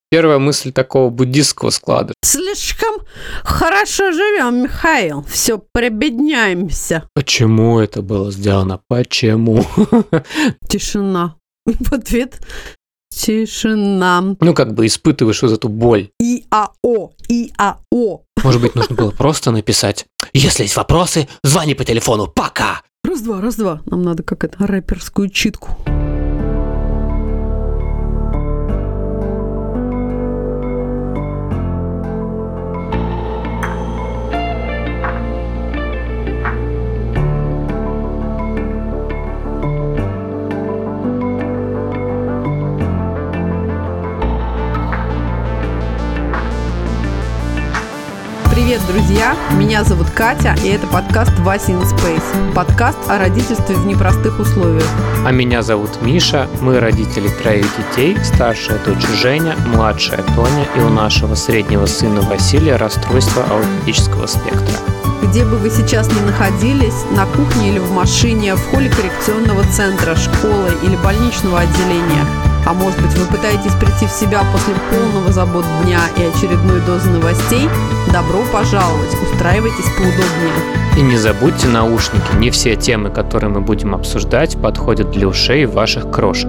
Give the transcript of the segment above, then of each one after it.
Первая мысль такого буддистского склада. Слишком хорошо живем, Михаил. Все прибедняемся. Почему это было сделано? Почему? Тишина. В ответ тишина. Как бы испытываешь вот эту боль. ИАО. Может быть, нужно было просто написать: если есть вопросы, звони по телефону. Пока! Раз-два. Нам надо рэперскую читку. Привет, друзья! Меня зовут Катя, и это подкаст «Вася in Space». Подкаст о родительстве в непростых условиях. А меня зовут Миша, мы родители 3 детей, старшая дочь Женя, младшая Тоня, и у нашего среднего сына Василия расстройство аутистического спектра. Где бы вы сейчас ни находились, на кухне или в машине, в холле коррекционного центра, школы или больничного отделения, а может быть, вы пытаетесь прийти в себя после полного забот дня и очередной дозы новостей, добро пожаловать, устраивайтесь поудобнее. И не забудьте наушники, не все темы, которые мы будем обсуждать, подходят для ушей ваших крошек.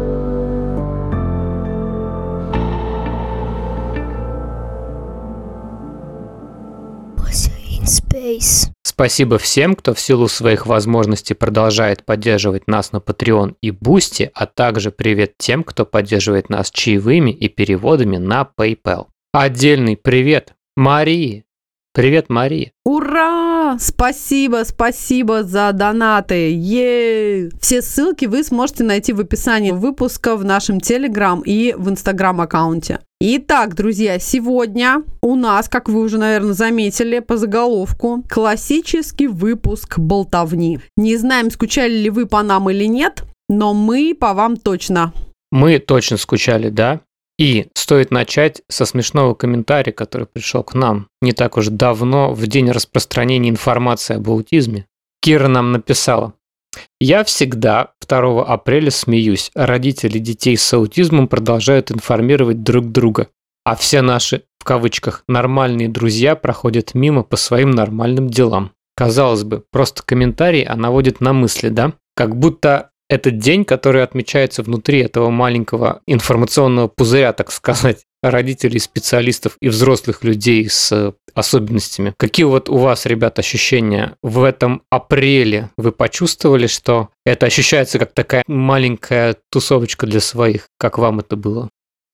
Спасибо всем, кто в силу своих возможностей продолжает поддерживать нас на Patreon и Boosty, а также привет тем, кто поддерживает нас чаевыми и переводами на PayPal. Отдельный привет Марии. Привет, Мария. Ура! Спасибо за донаты. Е-е-е! Все ссылки вы сможете найти в описании выпуска в нашем Telegram и в Instagram аккаунте. Итак, друзья, сегодня у нас, как вы уже, наверное, заметили по заголовку, классический выпуск болтовни. Не знаем, скучали ли вы по нам или нет, но мы по вам точно. Мы точно скучали, да? И стоит начать со смешного комментария, который пришел к нам не так уж давно, в день распространения информации об аутизме. Кира нам написала: «Я всегда 2 апреля смеюсь, родители детей с аутизмом продолжают информировать друг друга, а все наши, в кавычках, нормальные друзья проходят мимо по своим нормальным делам». Казалось бы, просто комментарий, а наводит на мысли, да? Как будто этот день, который отмечается внутри этого маленького информационного пузыря, так сказать, родителей, специалистов и взрослых людей с особенностями. Какие вот у вас, ребят, ощущения в этом апреле? Вы почувствовали, что это ощущается как такая маленькая тусовочка для своих? Как вам это было?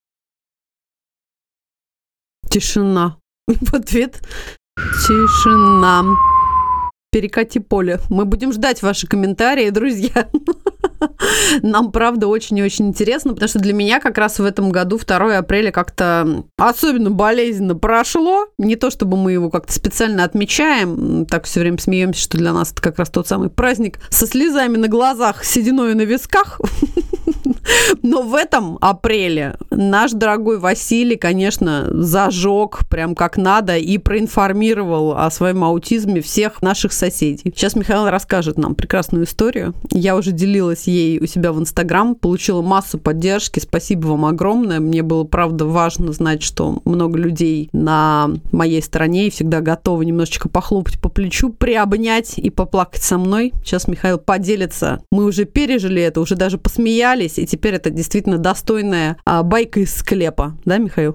Тишина. В ответ тишина. Перекати поле. Мы будем ждать ваши комментарии, друзья. Нам, правда, очень и очень интересно, потому что для меня как раз в этом году 2 апреля как-то особенно болезненно прошло. Не то, чтобы мы его как-то специально отмечаем, так все время смеемся, что для нас это как раз тот самый праздник со слезами на глазах, сединой на висках. Но в этом апреле наш дорогой Василий, конечно, зажег прям как надо и проинформировал о своем аутизме всех наших соседей. Сейчас Михаил расскажет нам прекрасную историю. Я уже делилась ей у себя в Инстаграм, получила массу поддержки. Спасибо вам огромное. Мне было, правда, важно знать, что много людей на моей стороне и всегда готовы немножечко похлопать по плечу, приобнять и поплакать со мной. Сейчас Михаил поделится. Мы уже пережили это, уже даже посмеялись, и теперь это действительно достойная байка из склепа. Да, Михаил?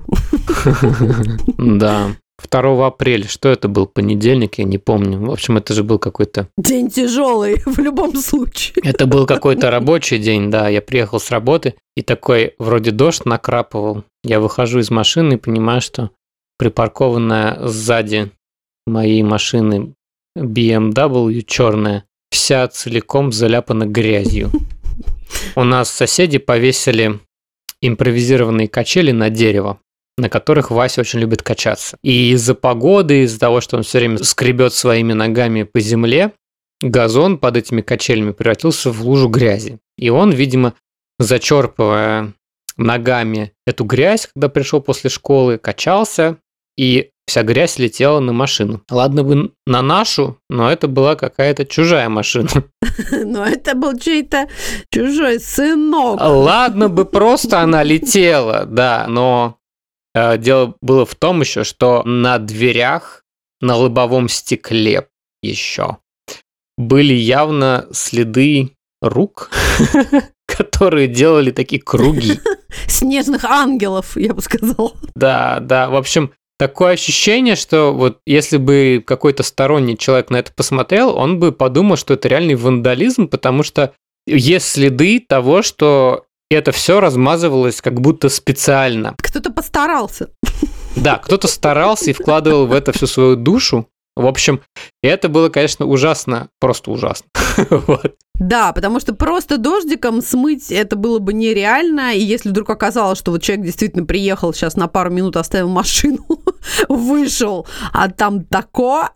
Да. 2 апреля, что это был, понедельник, я не помню. В общем, это же был какой-то... День тяжелый в любом случае. Это был какой-то рабочий день, да. Я приехал с работы, и такой вроде дождь накрапывал. Я выхожу из машины и понимаю, что припаркованная сзади моей машины BMW черная, вся целиком заляпана грязью. У нас соседи повесили импровизированные качели на дерево, на которых Вася очень любит качаться. И из-за погоды, из-за того, что он все время скребет своими ногами по земле, газон под этими качелями превратился в лужу грязи. И он, видимо, зачерпывая ногами эту грязь, когда пришел после школы, качался, и вся грязь летела на машину. Ладно бы на нашу, но это была какая-то чужая машина. Но это был чей-то чужой сынок. Ладно бы просто она летела, да, но дело было в том еще, что на дверях, на лобовом стекле еще были явно следы рук, которые делали такие круги. Снежных ангелов, я бы сказала. Да, в общем, такое ощущение, что вот если бы какой-то сторонний человек на это посмотрел, он бы подумал, что это реальный вандализм, потому что есть следы того, что это все размазывалось как будто специально. Кто-то постарался. Да, кто-то старался и вкладывал в это всю свою душу. В общем, это было, конечно, ужасно, просто ужасно. Вот. Да, потому что просто дождиком смыть это было бы нереально, и если вдруг оказалось, что вот человек действительно приехал, сейчас на пару минут оставил машину, вышел, а там такое,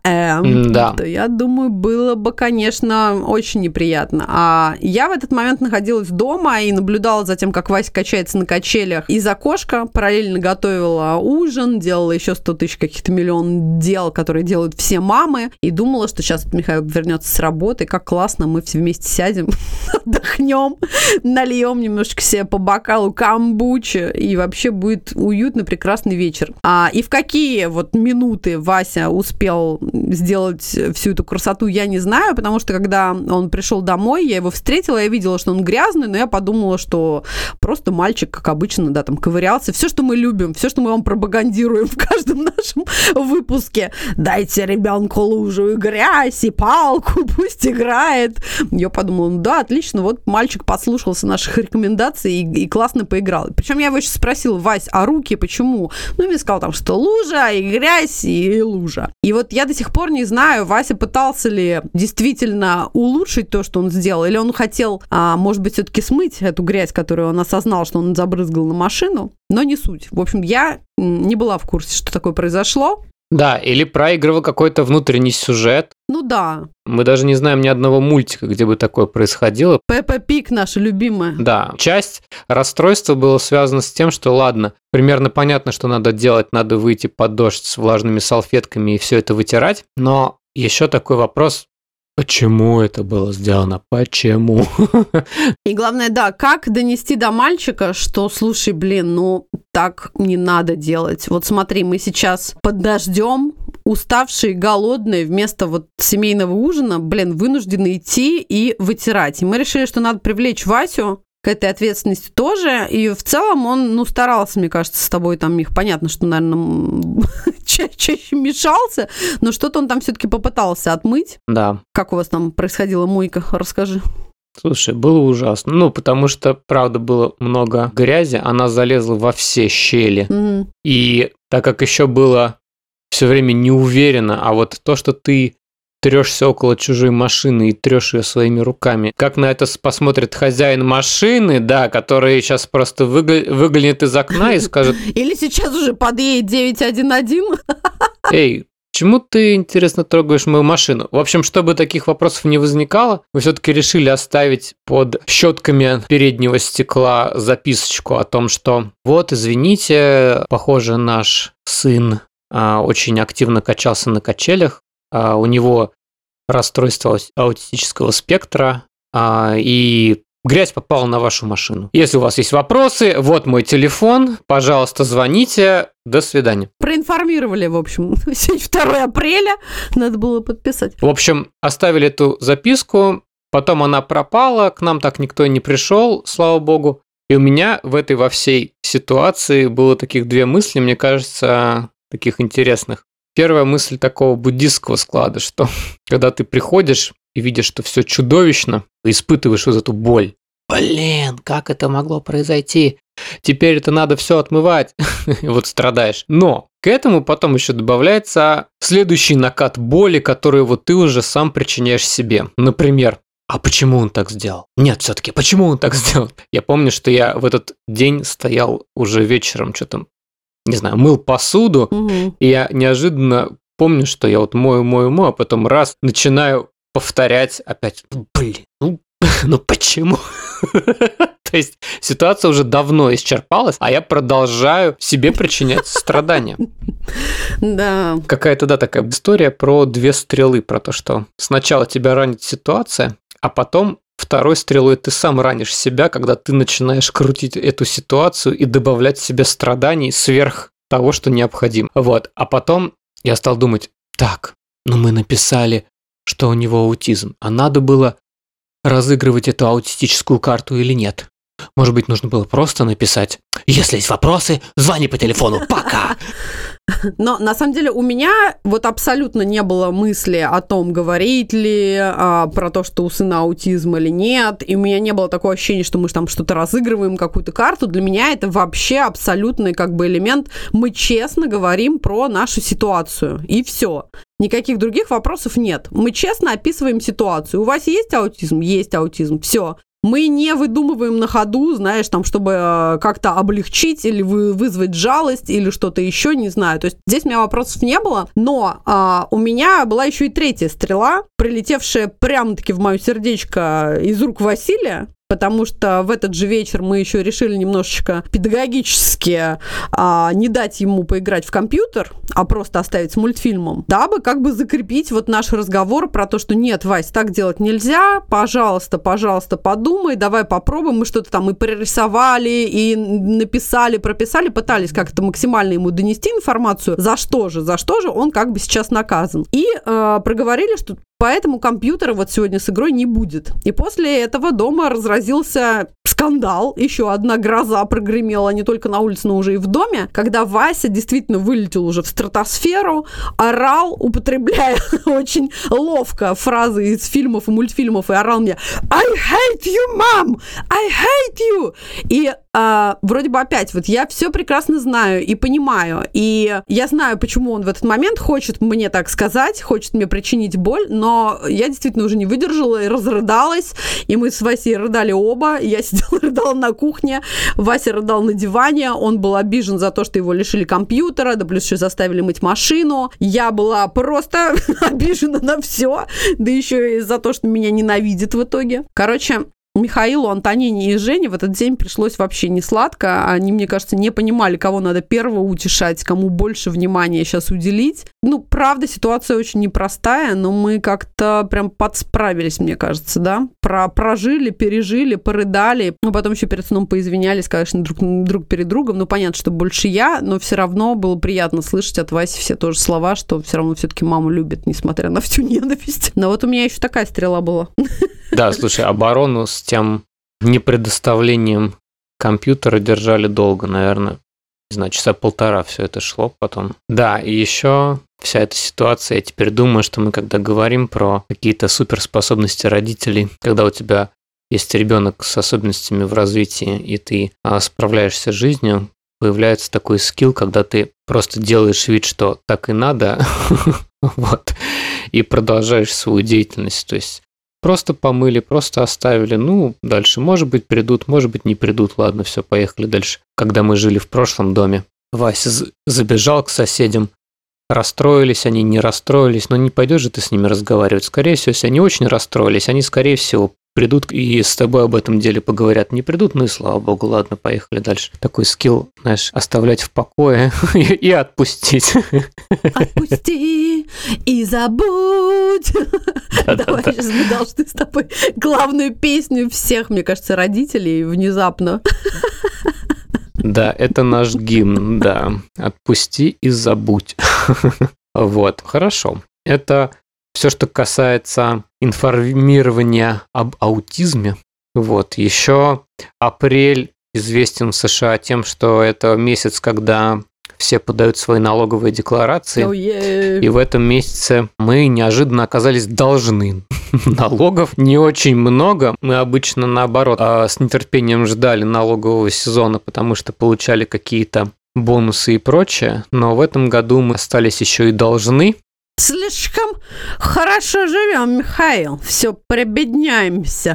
то я думаю, было бы, конечно, очень неприятно. А я в этот момент находилась дома и наблюдала за тем, как Вася качается на качелях из окошка, параллельно готовила ужин, делала еще 100 тысяч каких-то миллион дел, которые делают все мамы, и думала, что сейчас Михаил вернется с работы, как классно, мы все вместе сядем, отдохнем, нальем немножечко себе по бокалу камбучи, и вообще будет уютный, прекрасный вечер. И в какие вот минуты Вася успел сделать всю эту красоту, я не знаю, потому что когда он пришел домой, я его встретила, я видела, что он грязный, но я подумала, что просто мальчик, как обычно, да, там ковырялся. Все, что мы любим, все, что мы вам пропагандируем в каждом нашем выпуске. Дайте ребенку лужу и грязь, и палку, пусть играет. Я подумала, ну да, отлично, вот мальчик послушался наших рекомендаций и классно поиграл. Причем я его еще спросила: Вась, а руки почему? Ну, мне сказал там, что лужа, и грязь, и лужа. И вот я до сих пор не знаю, Вася пытался ли действительно улучшить то, что он сделал, или он хотел, может быть, все-таки смыть эту грязь, которую он осознал, что он забрызгал на машину, но не суть. В общем, я не была в курсе, что такое произошло. Да, или проигрывал какой-то внутренний сюжет. Ну да. Мы даже не знаем ни одного мультика, где бы такое происходило. Пеппа Пиг наша любимая. Да, часть расстройства была связана с тем, что, ладно, примерно понятно, что надо делать, надо выйти под дождь с влажными салфетками и все это вытирать, но еще такой вопрос: почему это было сделано? Почему? И главное, да, как донести до мальчика, что, слушай, блин, ну так не надо делать. Вот смотри, мы сейчас под дождем, уставшие, голодные, вместо вот семейного ужина, блин, вынуждены идти и вытирать. И мы решили, что надо привлечь Васю к этой ответственности тоже. И в целом он, старался, мне кажется, с тобой там, их понятно, что, наверное, чаще мешался, но что-то он там все-таки попытался отмыть. Да. Как у вас там происходила мойка? Расскажи. Слушай, было ужасно. Потому что, правда, было много грязи, она залезла во все щели. Mm-hmm. И так как еще было все время не уверенно, а вот то, что ты трешься около чужой машины и трешь ее своими руками. Как на это посмотрит хозяин машины, да, который сейчас просто выглянет из окна и скажет... Или сейчас уже подъедет 911. Эй, почему ты, интересно, трогаешь мою машину? В общем, чтобы таких вопросов не возникало, мы все-таки решили оставить под щетками переднего стекла записочку о том, что вот, извините, похоже, наш сын очень активно качался на качелях, у него расстройство аутистического спектра, и грязь попала на вашу машину. Если у вас есть вопросы, вот мой телефон, пожалуйста, звоните. До свидания. Проинформировали, в общем. Сегодня 2 апреля, надо было подписать. В общем, оставили эту записку, потом она пропала, к нам так никто и не пришел, слава богу. И у меня во всей ситуации было таких 2 мысли, мне кажется, таких интересных. Первая мысль такого буддистского склада, что когда ты приходишь и видишь, что все чудовищно, испытываешь вот эту боль. Блин, как это могло произойти? Теперь это надо все отмывать. Вот страдаешь. Но к этому потом еще добавляется следующий накат боли, который вот ты уже сам причиняешь себе. Например, а почему он так сделал? Нет, все-таки, почему он так сделал? Я помню, что я в этот день стоял уже вечером, что-то, не знаю, мыл посуду, и я неожиданно помню, что я вот мою, а потом раз начинаю повторять опять. Блин, ну почему? То есть ситуация уже давно исчерпалась, а я продолжаю себе причинять страдания. Да. Какая-то, да, такая история про 2 стрелы, про то, что сначала тебя ранит ситуация, а потом второй стрелой ты сам ранишь себя, когда ты начинаешь крутить эту ситуацию и добавлять себе страданий сверх того, что необходимо. Вот. А потом я стал думать, так, мы написали, что у него аутизм, а надо было разыгрывать эту аутистическую карту или нет? Может быть, нужно было просто написать: если есть вопросы, звони по телефону, пока! Но на самом деле у меня вот абсолютно не было мысли о том, говорить ли про то, что у сына аутизм или нет. И у меня не было такого ощущения, что мы там что-то разыгрываем, какую-то карту. Для меня это вообще абсолютный элемент. Мы честно говорим про нашу ситуацию. И все. Никаких других вопросов нет. Мы честно описываем ситуацию. У вас есть аутизм? Есть аутизм. Все. Мы не выдумываем на ходу, знаешь, там, чтобы как-то облегчить или вызвать жалость или что-то еще, не знаю. То есть здесь у меня вопросов не было, но у меня была еще и третья стрела, прилетевшая прямо-таки в мое сердечко из рук Василия, потому что в этот же вечер мы еще решили немножечко педагогически не дать ему поиграть в компьютер, а просто оставить с мультфильмом, дабы как бы закрепить вот наш разговор про то, что нет, Вась, так делать нельзя, пожалуйста, подумай, давай попробуем. Мы что-то там и прорисовали, и написали, прописали, пытались как-то максимально ему донести информацию, за что же он как бы сейчас наказан. И проговорили, что поэтому компьютера вот сегодня с игрой не будет. И после этого дома разразился скандал. Еще одна гроза прогремела не только на улице, но уже и в доме, когда Вася действительно вылетел уже в стратосферу, орал, употребляя очень ловко фразы из фильмов и мультфильмов, и орал мне «I hate you, mom! I hate you!» И вроде бы опять, вот я все прекрасно знаю и понимаю, и я знаю, почему он в этот момент хочет мне так сказать, хочет мне причинить боль, но я действительно уже не выдержала и разрыдалась, и мы с Васей рыдали оба, я сидела, рыдала на кухне, Вася рыдал на диване, он был обижен за то, что его лишили компьютера, да плюс еще заставили мыть машину, я была просто обижена на все, да еще и за то, что меня ненавидит в итоге. Короче, Михаилу, Антонине и Жене в этот день пришлось вообще не сладко. Они, мне кажется, не понимали, кого надо первого утешать, кому больше внимания сейчас уделить. Правда, ситуация очень непростая, но мы как-то прям подсправились, мне кажется, да? Прожили, пережили, порыдали. Потом еще перед сном поизвинялись, конечно, друг перед другом. Понятно, что больше я, но все равно было приятно слышать от Васи все тоже слова, что все равно все-таки маму любит, несмотря на всю ненависть. Но вот у меня еще такая стрела была. Да, слушай, оборону с тем непредоставлением компьютера держали долго, наверное. Не знаю, часа полтора все это шло потом. Да, и еще вся эта ситуация, я теперь думаю, что мы когда говорим про какие-то суперспособности родителей, когда у тебя есть ребенок с особенностями в развитии, и ты справляешься с жизнью, появляется такой скилл, когда ты просто делаешь вид, что так и надо, вот, и продолжаешь свою деятельность, то есть просто помыли, просто оставили. Дальше, может быть, придут, может быть, не придут. Ладно, все, поехали дальше. Когда мы жили в прошлом доме, Вася забежал к соседям. Расстроились они, не расстроились. Но не пойдешь же ты с ними разговаривать. Скорее всего, если они очень расстроились, они, скорее всего, придут и с тобой об этом деле поговорят. Не придут, и слава богу, ладно, поехали дальше. Такой скилл, знаешь, оставлять в покое и отпустить. Отпусти и забудь. Давай сейчас мы должны с тобой главную песню всех, мне кажется, родителей внезапно. Да, это наш гимн, да. Отпусти и забудь. Вот, хорошо. Это все, что касается информирования об аутизме. Вот, еще апрель известен в США тем, что это месяц, когда все подают свои налоговые декларации. И в этом месяце мы неожиданно оказались должны налогов не очень много. Мы обычно, наоборот, с нетерпением ждали налогового сезона, потому что получали какие-то бонусы и прочее. Но в этом году мы остались еще и должны. Слишком хорошо живем, Михаил. Все, прибедняемся.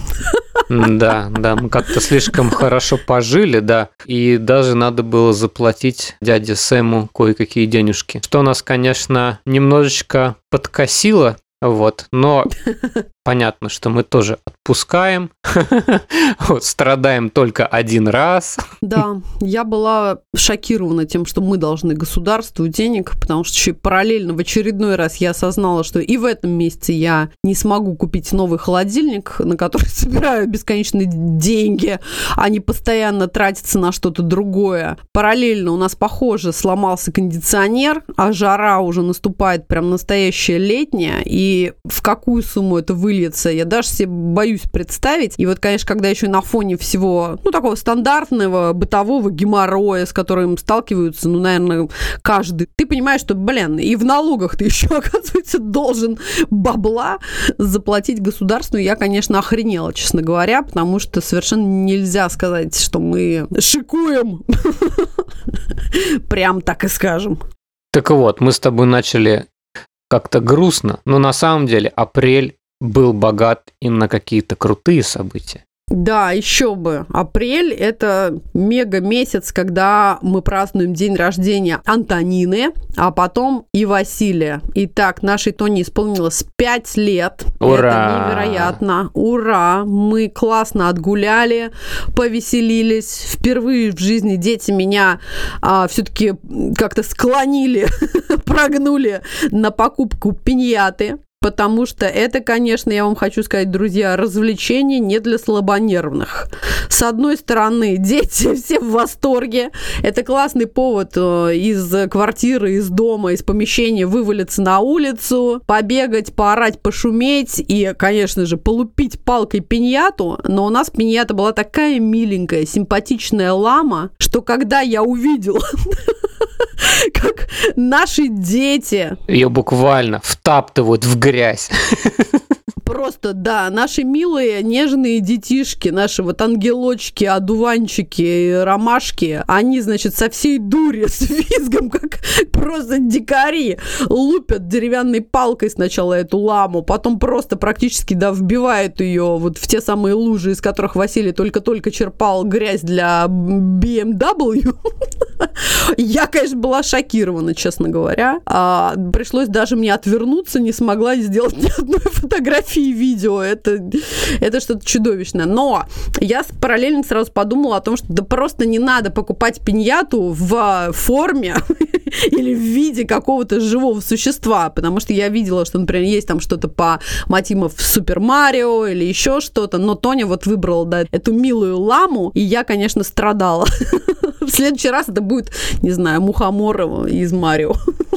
Да, мы как-то слишком хорошо пожили, да, и даже надо было заплатить дяде Сэму кое-какие денежки, что нас, конечно, немножечко подкосило, Вот. Но понятно, что мы тоже отпускаем, вот, страдаем только один раз. Да, я была шокирована тем, что мы должны государству денег, потому что еще и параллельно в очередной раз я осознала, что и в этом месяце я не смогу купить новый холодильник, на который собираю бесконечные деньги, а не постоянно тратиться на что-то другое. Параллельно у нас, похоже, сломался кондиционер, а жара уже наступает прям настоящая летняя, и в какую сумму это выльется, я даже себе боюсь представить. И вот, конечно, когда еще на фоне всего, такого стандартного бытового геморроя, с которым сталкиваются, наверное, каждый, ты понимаешь, что, и в налогах ты еще, оказывается, должен бабла заплатить государству. Я, конечно, охренела, честно говоря, потому что совершенно нельзя сказать, что мы шикуем. Прям так и скажем. Так вот, мы с тобой начали как-то грустно, но на самом деле апрель был богат и на какие-то крутые события. Да, еще бы. Апрель – это мега-месяц, когда мы празднуем день рождения Антонины, а потом и Василия. Итак, нашей Тоне исполнилось 5 лет. Ура! Это невероятно. Ура! Мы классно отгуляли, повеселились. Впервые в жизни дети меня все-таки как-то склонили, прогнули на покупку пиньяты. Потому что это, конечно, я вам хочу сказать, друзья, развлечение не для слабонервных. С одной стороны, дети все в восторге. Это классный повод из квартиры, из дома, из помещения вывалиться на улицу, побегать, поорать, пошуметь и, конечно же, полупить палкой пиньяту. Но у нас пиньята была такая миленькая, симпатичная лама, что когда я увидела, как наши дети ее буквально втаптывают в грязь. Просто, да, наши милые, нежные детишки, наши вот ангелочки, одуванчики, ромашки, они, значит, со всей дури, с визгом, как просто дикари, лупят деревянной палкой сначала эту ламу, потом просто практически, вбивают ее вот в те самые лужи, из которых Василий только-только черпал грязь для BMW. Я, конечно, была шокирована, честно говоря. Пришлось даже мне отвернуться, не смогла сделать ни одной фотографии и видео. Это что-то чудовищное. Но я параллельно сразу подумала о том, что просто не надо покупать пиньяту в форме или в виде какого-то живого существа, потому что я видела, что, например, есть там что-то по мотивам Супер Марио или еще что-то, но Тоня вот выбрала, эту милую ламу, и я, конечно, страдала. В следующий раз это будет, не знаю, мухомор из Марио.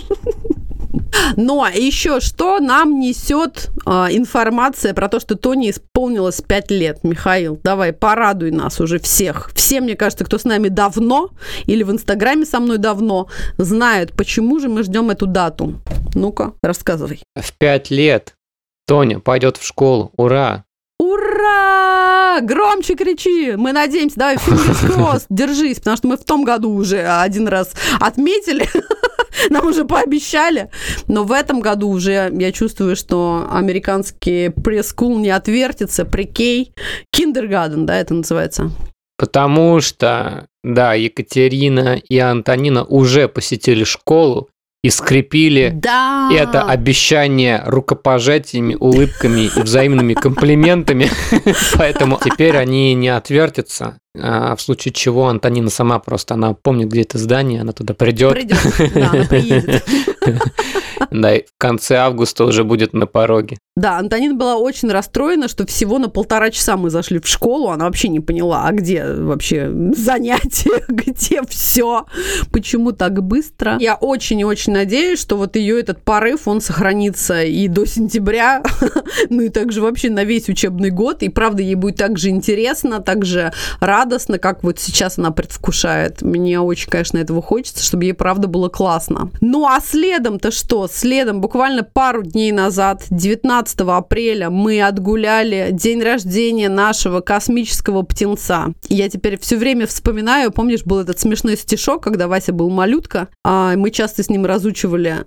Но еще что нам несет информация про то, что Тоне исполнилось 5 лет. Михаил, давай, порадуй нас уже всех. Все, мне кажется, кто с нами давно или в Инстаграме со мной давно, знают, почему же мы ждем эту дату. Ну-ка, рассказывай. В 5 лет Тоня пойдет в школу. Ура! Ура! Громче кричи! Мы надеемся, давай, fingers crossed, держись, потому что мы в том году уже один раз отметили, нам уже пообещали, но в этом году уже я чувствую, что американский прескул не отвертится, прикей, киндергарден, да, это называется. Потому что, да, Екатерина и Антонина уже посетили школу и скрепили это обещание рукопожатиями, улыбками и взаимными комплиментами. Поэтому теперь они не отвертятся. В случае чего Антонина сама просто, она помнит, где это здание, она туда придет. Да, она приедет. Да, и в конце августа уже будет на пороге. Да, Антонина была очень расстроена, что всего на 1,5 часа мы зашли в школу, она вообще не поняла, а где вообще занятия, где все, почему так быстро. Я очень и очень надеюсь, что вот ее этот порыв, он сохранится и до сентября, ну и также вообще на весь учебный год, и правда ей будет так же интересно, так же радостно, как вот сейчас она предвкушает. Мне очень, конечно, этого хочется, чтобы ей правда было классно. Ну а следом-то что? Следом буквально пару дней назад, 19 апреля, мы отгуляли день рождения нашего космического птенца. Я теперь все время вспоминаю, помнишь, был этот смешной стишок, когда Вася был малютка, а мы часто с ним разучивали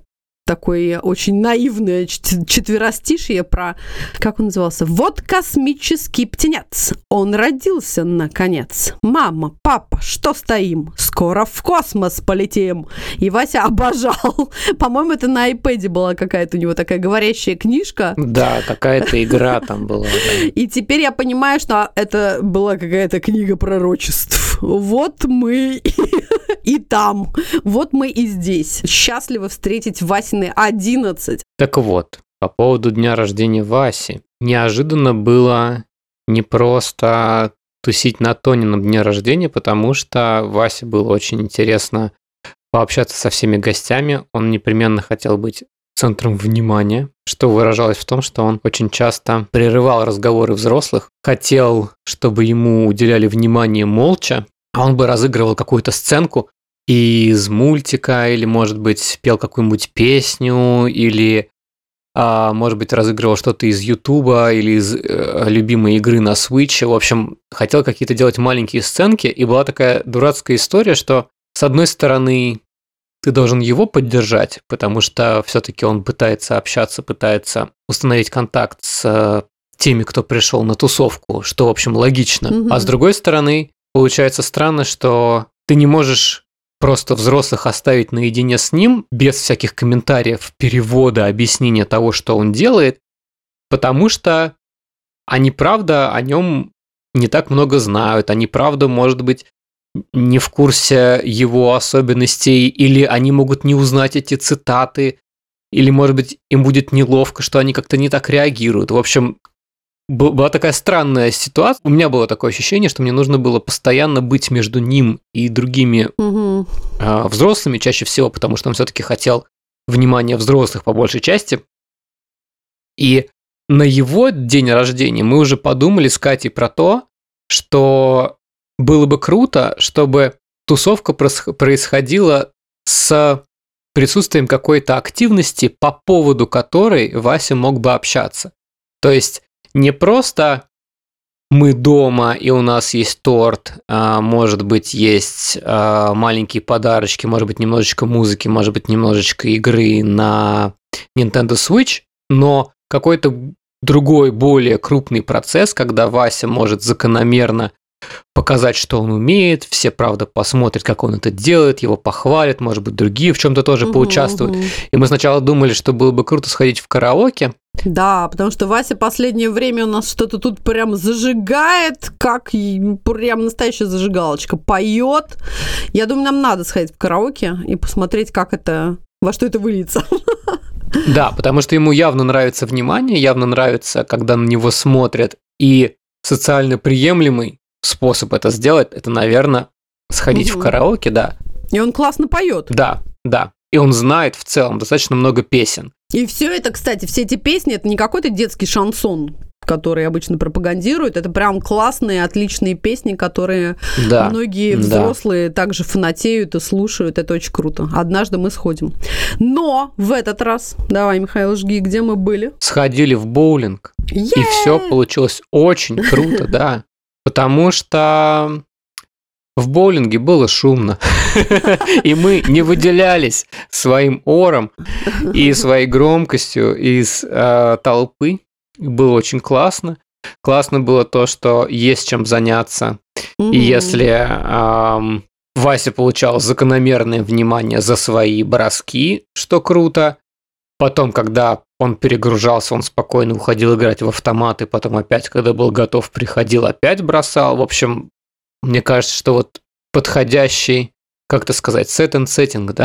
такое очень наивное четверостишье про, как он назывался, «Вот космический птенец, он родился наконец. Мама, папа, что стоим? Скоро в космос полетим». И Вася обожал. По-моему, это на iPad была какая-то у него такая говорящая книжка. Да, какая-то игра там была. Да. И теперь я понимаю, что это была какая-то книга пророчеств. Вот мы и там. Вот мы и здесь. Счастливы встретить Васины 11. Так вот, по поводу дня рождения Васи. Неожиданно было не просто тусить на Тонином дне рождения, потому что Васе было очень интересно пообщаться со всеми гостями. Он непременно хотел быть центром внимания, что выражалось в том, что он очень часто прерывал разговоры взрослых, хотел, чтобы ему уделяли внимание молча, а он бы разыгрывал какую-то сценку из мультика, или, может быть, пел какую-нибудь песню, или, может быть, разыгрывал что-то из Ютуба или из любимой игры на Switch. В общем, хотел какие-то делать маленькие сценки, и была такая дурацкая история, что, с одной стороны, ты должен его поддержать, потому что все-таки он пытается общаться, пытается установить контакт с теми, кто пришел на тусовку, что, в общем, логично. А с другой стороны, получается странно, что ты не можешь просто взрослых оставить наедине с ним без всяких комментариев, перевода, объяснения того, что он делает, потому что они, правда, о нем не так много знают, они, правда, может быть, не в курсе его особенностей, или они могут не узнать эти цитаты, или, может быть, им будет неловко, что они как-то не так реагируют. В общем, была такая странная ситуация. У меня было такое ощущение, что мне нужно было постоянно быть между ним и другими взрослыми, чаще всего, потому что он все-таки хотел внимания взрослых по большей части. И на его день рождения мы уже подумали с Катей про то, что было бы круто, чтобы тусовка происходила с присутствием какой-то активности, по поводу которой Вася мог бы общаться. То есть не просто мы дома, и у нас есть торт, может быть, есть маленькие подарочки, может быть, немножечко музыки, может быть, немножечко игры на Nintendo Switch, но какой-то другой, более крупный процесс, когда Вася может закономерно показать, что он умеет, все, правда, посмотрят, как он это делает, его похвалят, может быть, другие в чем-то тоже поучаствуют. И мы сначала думали, что было бы круто сходить в караоке. Да, потому что Вася последнее время у нас что-то тут прям зажигает, как прям настоящая зажигалочка, поет. Я думаю, нам надо сходить в караоке и посмотреть, как это, во что это выльется. Да, потому что ему явно нравится внимание, явно нравится, когда на него смотрят, и социально приемлемый способ это сделать, это, наверное, сходить в караоке, да. И он классно поет. Да, да. И он знает в целом достаточно много песен. И все это, кстати, все эти песни, это не какой-то детский шансон, который обычно пропагандируют, это прям классные, отличные песни, которые многие взрослые также фанатеют и слушают, это очень круто. Однажды мы сходим. Но в этот раз, давай, Михаил, жги, где мы были? Сходили в боулинг, и все получилось очень круто, да. Потому что в боулинге было шумно, и мы не выделялись своим ором и своей громкостью из толпы. Было очень классно. Классно было то, что есть чем заняться. И если Вася получал закономерное внимание за свои броски, что круто, потом, когда он перегружался, он спокойно уходил играть в автомат, и потом опять, когда был готов, приходил, опять бросал. В общем, мне кажется, что вот подходящий, как-то сказать, set and setting, да?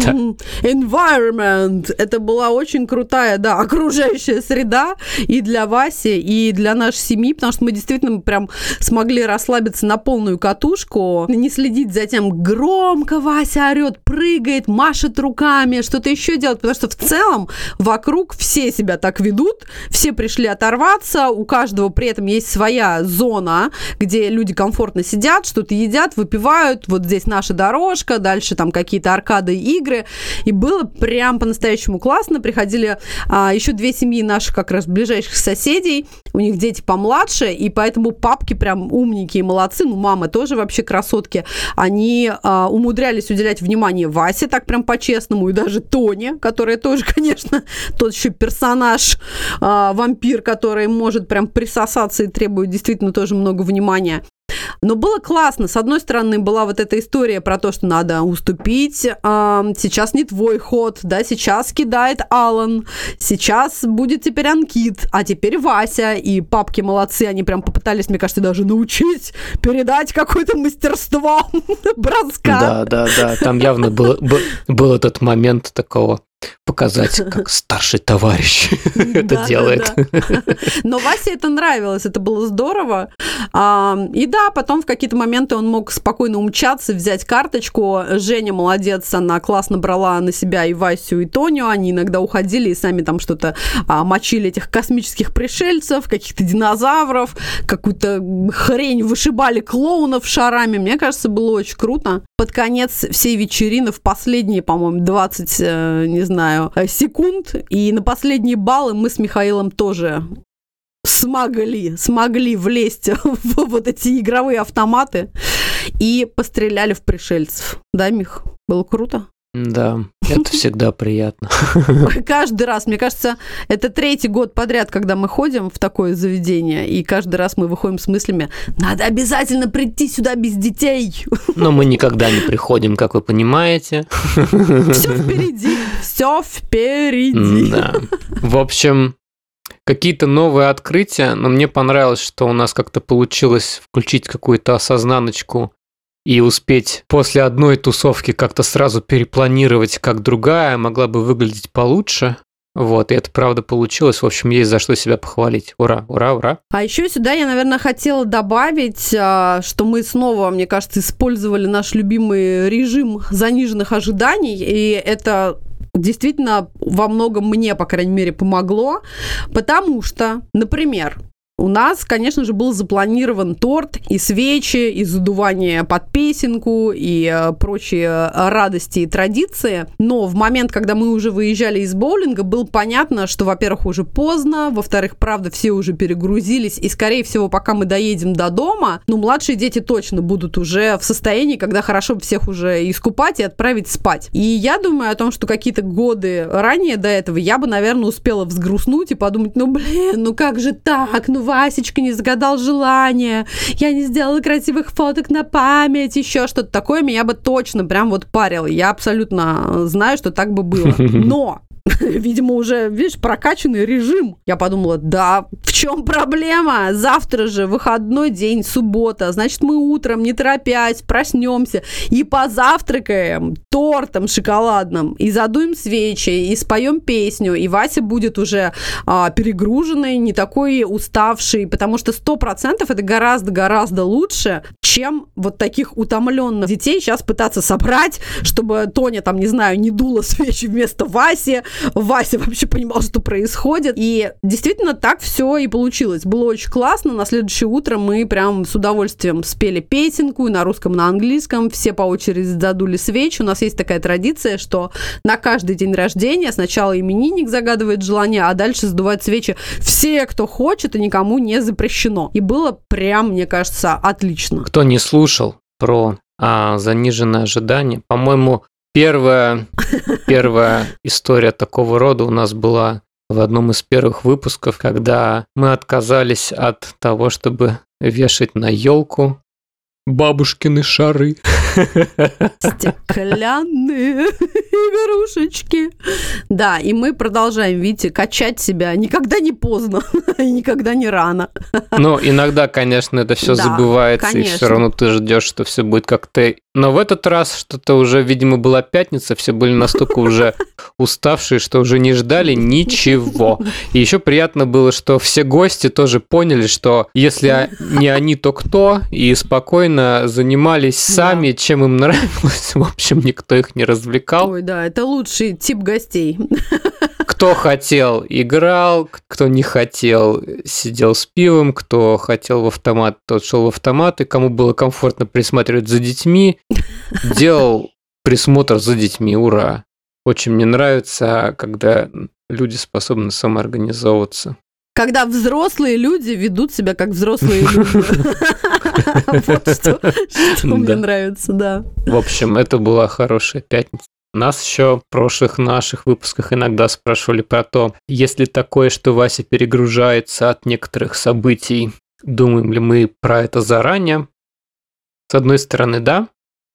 Environment. Это была очень крутая, да, окружающая среда и для Васи, и для нашей семьи, потому что мы действительно прям смогли расслабиться на полную катушку, не следить за тем, громко Вася орёт, прыгает, машет руками, что-то еще делает, потому что в целом вокруг все себя так ведут, все пришли оторваться, у каждого при этом есть своя зона, где люди комфортно сидят, что-то едят, выпивают, вот здесь наша дорожка, картошка, дальше там какие-то аркады и игры. И было прям по-настоящему классно. Приходили еще 2 семьи наших как раз ближайших соседей. У них дети помладше, и поэтому папки прям умники и молодцы. Ну, мамы тоже вообще красотки. Они умудрялись уделять внимание Васе, так прям по-честному, и даже Тоне, которая тоже, конечно, тот еще персонаж, вампир, который может прям присосаться и требует действительно тоже много внимания. Но было классно. С одной стороны, была вот эта история про то, что надо уступить. Сейчас не твой ход, да, сейчас кидает Алан, сейчас будет теперь Анкит, а теперь Вася. И папки молодцы, они прям попытались, мне кажется, даже научить, передать какое-то мастерство броска. Да, там явно был этот момент такого показать, как старший товарищ это делает. Но Васе это нравилось, это было здорово. И да, потом в какие-то моменты он мог спокойно умчаться, взять карточку. Женя молодец, она классно брала на себя и Васю, и Тоню. Они иногда уходили и сами там что-то мочили этих космических пришельцев, каких-то динозавров, какую-то хрень вышибали клоунов шарами. Мне кажется, было очень круто. Под конец всей вечерины, в последние, по-моему, 20, не знаю, секунд, и на последние баллы мы с Михаилом тоже смогли влезть в вот эти игровые автоматы и постреляли в пришельцев. Да, Мих? Было круто? Да, это всегда приятно. Каждый раз, мне кажется, это 3-й год подряд, когда мы ходим в такое заведение, и каждый раз мы выходим с мыслями: надо обязательно прийти сюда без детей. Но мы никогда не приходим, как вы понимаете. Все впереди. Да. В общем, какие-то новые открытия, но мне понравилось, что у нас как-то получилось включить какую-то осознаночку и успеть после одной тусовки как-то сразу перепланировать, как другая могла бы выглядеть получше. Вот, и это правда получилось. В общем, есть за что себя похвалить. Ура, ура, ура. А еще сюда я, наверное, хотела добавить, что мы снова, мне кажется, использовали наш любимый режим заниженных ожиданий, и это действительно во многом мне, по крайней мере, помогло, потому что, например, у нас, конечно же, был запланирован торт и свечи, и задувание под песенку, и прочие радости и традиции. Но в момент, когда мы уже выезжали из боулинга, было понятно, что, во-первых, уже поздно, во-вторых, правда, все уже перегрузились, и, скорее всего, пока мы доедем до дома, младшие дети точно будут уже в состоянии, когда хорошо бы всех уже искупать и отправить спать. И я думаю о том, что какие-то годы ранее до этого я бы, наверное, успела взгрустнуть и подумать: как же так, Васечка не загадал желание, я не сделала красивых фоток на память, еще что-то такое меня бы точно прям вот парило. Я абсолютно знаю, что так бы было. Но видимо, уже, видишь, прокачанный режим. Я подумала: да, в чем проблема? Завтра же выходной день, суббота. Значит, мы утром, не торопясь, проснемся и позавтракаем тортом шоколадным, и задуем свечи, и споем песню, и Вася будет уже перегруженный, не такой уставший, потому что 100% это гораздо-гораздо лучше, чем вот таких утомленных детей сейчас пытаться собрать, чтобы Тоня, там, не знаю, не дула свечи вместо Васи, Вася вообще понимал, что происходит. И действительно так все и получилось. Было очень классно. На следующее утро мы прям с удовольствием спели песенку и на русском, и на английском. Все по очереди задули свечи. У нас есть такая традиция, что на каждый день рождения сначала именинник загадывает желание, а дальше задувают свечи все, кто хочет, и никому не запрещено. И было прям, мне кажется, отлично. Кто не слушал про заниженное ожидание, по-моему, Первая история такого рода у нас была в одном из первых выпусков, когда мы отказались от того, чтобы вешать на елку бабушкины шары. Стеклянные игрушечки. Да, и мы продолжаем, видите, качать себя. Никогда не поздно и никогда не рано. Ну, иногда, конечно, это все забывается, конечно. И все равно ты ждешь, что все будет как-то. Но в этот раз что-то уже, видимо, была пятница, все были настолько уже уставшие, что уже не ждали ничего. И еще приятно было, что все гости тоже поняли, что если не они, то кто, и спокойно занимались сами, чем им нравилось. В общем, никто их не развлекал. Ой, да, это лучший тип гостей. Кто хотел, играл, кто не хотел, сидел с пивом, кто хотел в автомат, тот шел в автомат, и кому было комфортно присматривать за детьми, делал присмотр за детьми, ура. Очень мне нравится, когда люди способны самоорганизовываться. Когда взрослые люди ведут себя как взрослые люди. Вот что мне нравится, да. В общем, это была хорошая пятница. Нас еще в прошлых наших выпусках иногда спрашивали про то, есть ли такое, что Вася перегружается от некоторых событий. Думаем ли мы про это заранее? С одной стороны, да.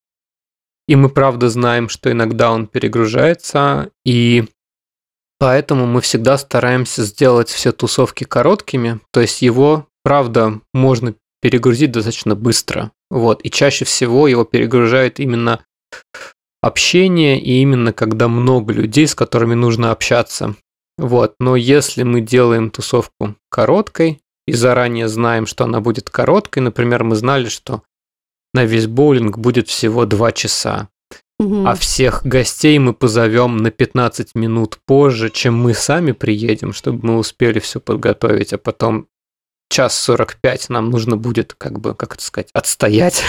И мы правда знаем, что иногда он перегружается, и поэтому мы всегда стараемся сделать все тусовки короткими, то есть его, правда, можно перегрузить достаточно быстро. Вот. И чаще всего его перегружает именно общение, и именно когда много людей, с которыми нужно общаться. Вот. Но если мы делаем тусовку короткой и заранее знаем, что она будет короткой, например, мы знали, что на весь боулинг будет всего 2 часа, а всех гостей мы позовем на 15 минут позже, чем мы сами приедем, чтобы мы успели все подготовить, а потом 1:45 нам нужно будет, отстоять.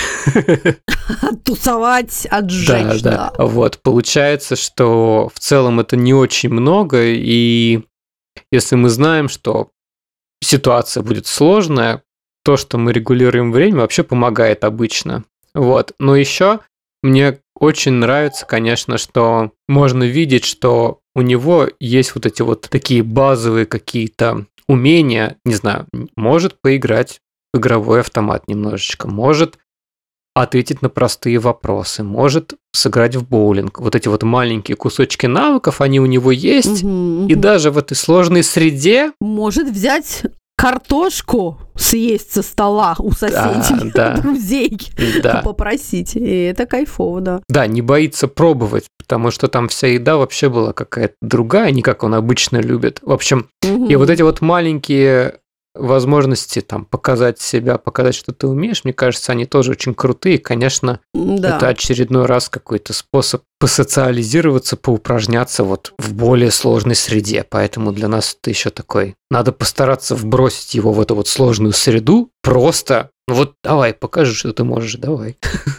Оттусовать, отжечь. Да. Вот, получается, что в целом это не очень много, и если мы знаем, что ситуация будет сложная, то, что мы регулируем время, вообще помогает обычно. Вот, но еще мне очень нравится, конечно, что можно видеть, что у него есть вот эти вот такие базовые какие-то умение, не знаю, может поиграть в игровой автомат немножечко, может ответить на простые вопросы, может сыграть в боулинг. Вот эти вот маленькие кусочки навыков, они у него есть, и даже в этой сложной среде... Может взять картошку съесть со стола у соседей, друзей, попросить. И это кайфово, да. Да, не боится пробовать, потому что там вся еда вообще была какая-то другая, не как он обычно любит. В общем, и вот эти вот маленькие возможности там показать себя, показать, что ты умеешь, мне кажется, они тоже очень крутые. Конечно, это очередной раз какой-то способ посоциализироваться, поупражняться вот в более сложной среде. Поэтому для нас это еще такой... Надо постараться вбросить его в эту вот сложную среду. Просто, вот давай, покажи, что ты можешь, давай.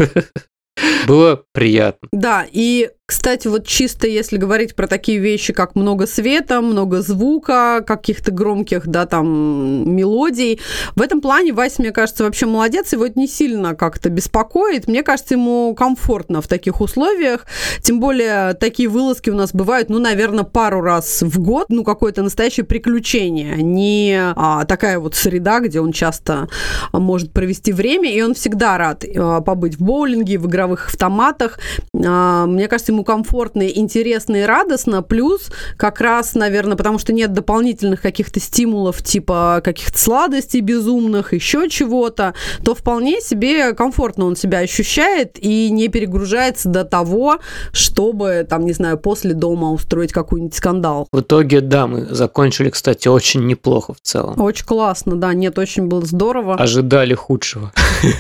Было приятно. Да, и, кстати, вот чисто если говорить про такие вещи, как много света, много звука, каких-то громких, да, там, мелодий, в этом плане Вася, мне кажется, вообще молодец, его это не сильно как-то беспокоит. Мне кажется, ему комфортно в таких условиях, тем более такие вылазки у нас бывают, наверное, пару раз в год, какое-то настоящее приключение, не такая вот среда, где он часто может провести время, и он всегда рад побыть в боулинге, в игровых автоматах. Мне кажется, ему комфортно, интересно и радостно. Плюс как раз, наверное, потому что нет дополнительных каких-то стимулов, типа каких-то сладостей безумных, еще чего-то, то вполне себе комфортно он себя ощущает и не перегружается до того, чтобы, там, не знаю, после дома устроить какой-нибудь скандал. В итоге, да, мы закончили, кстати, очень неплохо в целом. Очень классно, да, нет, очень было здорово. Ожидали худшего.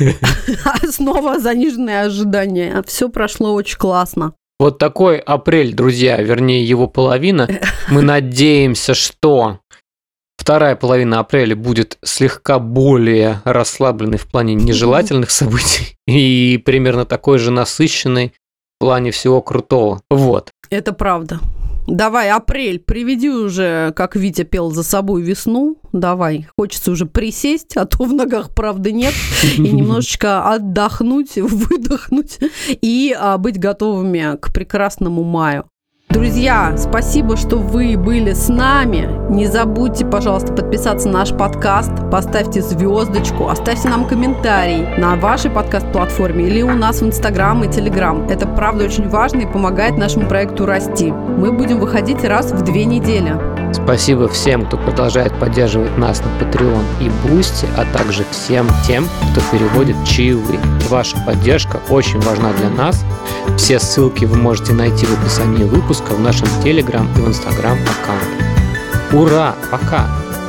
Снова заниженные ожидания. Все прошло очень классно. Вот такой апрель, друзья, вернее, его половина. Мы надеемся, что вторая половина апреля будет слегка более расслабленной в плане нежелательных событий и примерно такой же насыщенной в плане всего крутого. Вот. Это правда. Давай, апрель, приведи уже, как Витя пел, за собой весну. Давай, хочется уже присесть, а то в ногах правды нет, и немножечко отдохнуть, выдохнуть и быть готовыми к прекрасному маю. Друзья, спасибо, что вы были с нами. Не забудьте, пожалуйста, подписаться на наш подкаст, поставьте звездочку, оставьте нам комментарий на вашей подкаст-платформе или у нас в Инстаграм и Телеграм. Это, правда, очень важно и помогает нашему проекту расти. Мы будем выходить раз в 2 недели. Спасибо всем, кто продолжает поддерживать нас на Patreon и Boosty, а также всем тем, кто переводит чаевые. Ваша поддержка очень важна для нас. Все ссылки вы можете найти в описании выпуска в нашем Telegram и в Instagram аккаунте. Ура! Пока!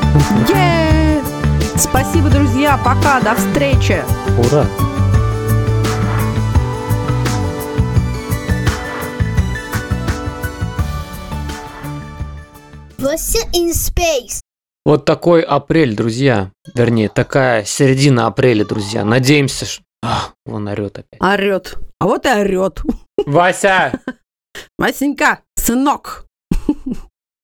Спасибо, друзья! Пока! До встречи! Ура! Вася in Space. Вот такой апрель, друзья. Вернее, такая середина апреля, друзья. Надеемся, что... вон орёт опять. Орёт. А вот и орет. Вася! Васенька, сынок,